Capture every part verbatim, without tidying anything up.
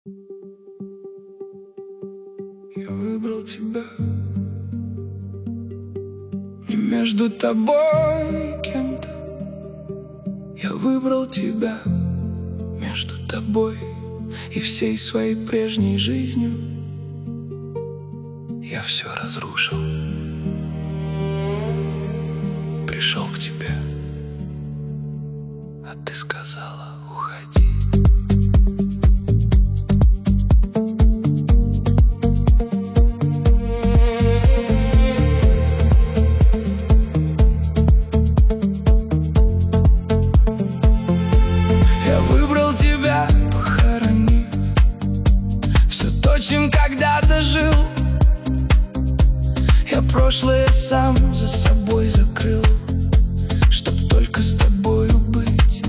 Я выбрал тебя. Не между тобой и кем-то. Я выбрал тебя. Между тобой и всей своей прежней жизнью я все разрушил. Пришел к тебе, а ты сказала: уходи. Чем когда-то жил, я прошлое сам за собой закрыл, чтоб только с тобою быть.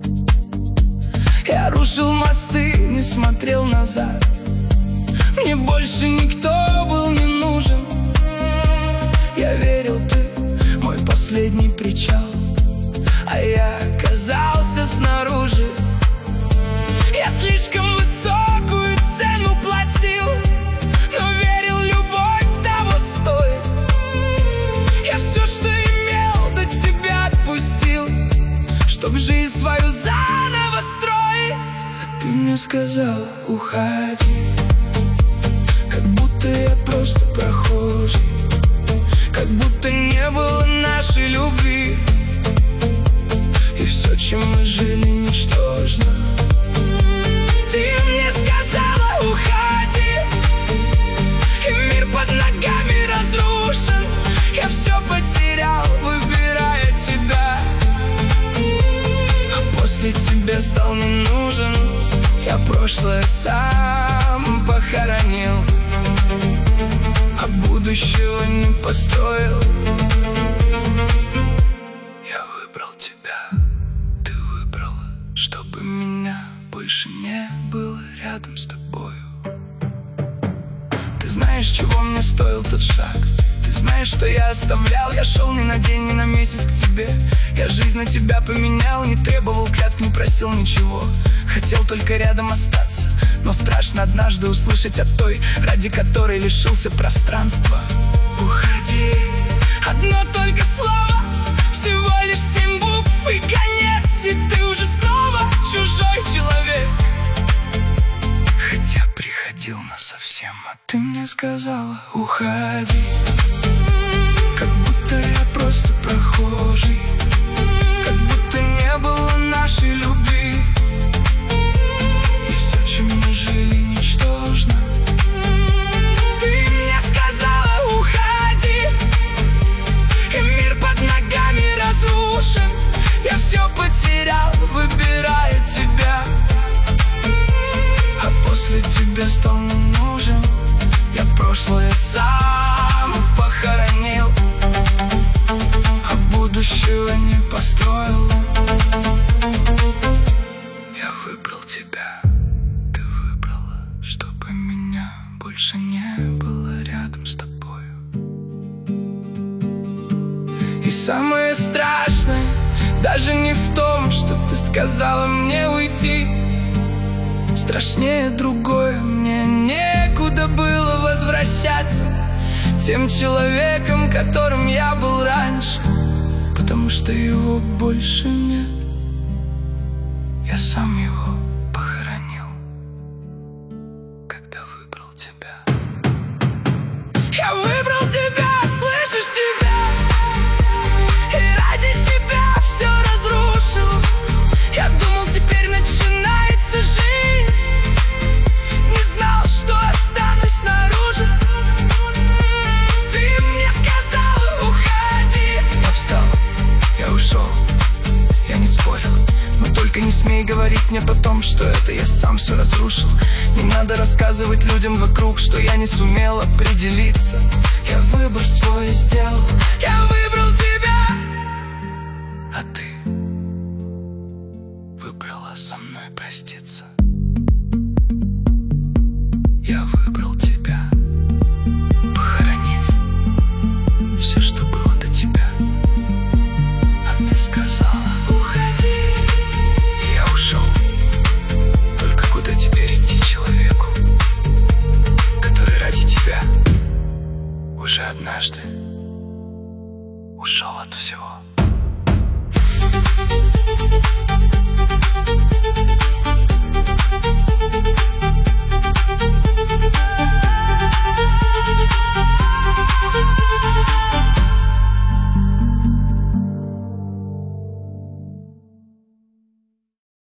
Я рушил мосты, не смотрел назад. Мне больше никто был не нужен. Я верил, ты мой последний причал, а я оказался снаружи. Я слишком высокую цену платил, но верил, любовь того стоит. Я все, что имел, до тебя отпустил, чтоб жизнь свою заново строить. А ты мне сказала: уходи. Как будто я просто прохожий, как будто не было нашей любви, и все, чем мы жили, ничтожно. Ты мне сказала: уходи, и мир под ногами разрушен. Я все потерял, выбирая тебя, а после тебя стал не нужен. Я прошлое сам похоронил, а будущего не построил. Я выбрал тебя, ты выбрала, чтобы меня больше не было рядом с тобою. Ты знаешь, чего мне стоил тот шаг. Ты знаешь, что я оставлял. Я шел не на день, не на месяц к тебе. Я жизнь на тебя поменял. Не требовал клятв, не просил ничего. Хотел только рядом остаться, но страшно однажды услышать от той, ради которой лишился пространства. Уходи. Одно только слово, всего лишь семь букв и конец, и ты уже снова чужой человек. Хотя приходил насовсем, а ты мне сказала: уходи. Как будто я просто прохожий, как будто не было нашей любви, и все, чем мы жили, ничтожно. Ты мне сказала: уходи, и мир под ногами разрушен. Я все потерял, выбирая тебя, а после тебя стал не нужен. Я прошлое сам похоронил, а будущего не построил. Я выбрал тебя, ты выбрала, чтобы меня больше не было рядом с тобою. И самое страшное даже не в том, что ты сказала мне уйти. Страшнее другое, мне некуда было возвращаться тем человеком, которым я был раньше, потому что его больше нет. Я сам его похоронил, когда выбрал тебя. Я выбрал тебя, слышишь, тебя, и ради тебя все разрушил. Я думал, теперь начинается жизнь, не знал, что останусь снаружи. Ты мне сказала: уходи. Я встал, я ушел, я не спорил, но только не смей говорить мне потом, что это я сам все разрушил. Не надо рассказывать людям вокруг, что я не сумел определиться. Я выбор свой сделал, я выбрал тебя, а ты выбрала со мной проститься. Я выбрал тебя, похоронив все, что было до тебя, а ты сказала: уходи. И я ушел, только куда теперь идти человеку? ушел от всего.